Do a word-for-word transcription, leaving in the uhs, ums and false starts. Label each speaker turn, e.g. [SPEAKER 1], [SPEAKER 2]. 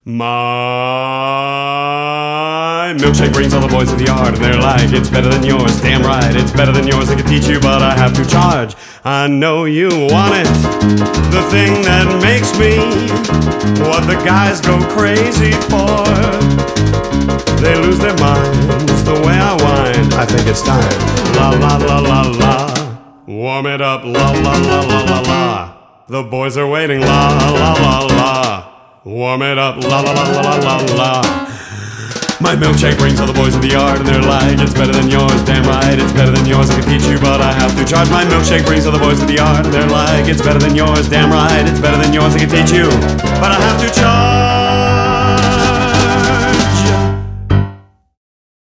[SPEAKER 1] My milkshake brings all the boys to the yard, and they're like, it's better than yours. Damn right, it's better than yours. I can teach you, but I have to charge. I know you want it, the thing that makes me what the guys go crazy for. They lose their minds the way I whine. I think it's time. La la la la la. Warm it up. La la la la la la. The boys are waiting. La la la la. Warm it up. La la la la la la la. My milkshake brings all the boys to the yard, and they're like, it's better than yours. Damn right, it's better than yours. I can teach you, but I have to charge. My milkshake brings all the boys to the yard, and they're like, it's better than yours. Damn right, it's better than yours. I can teach you, but I have to charge.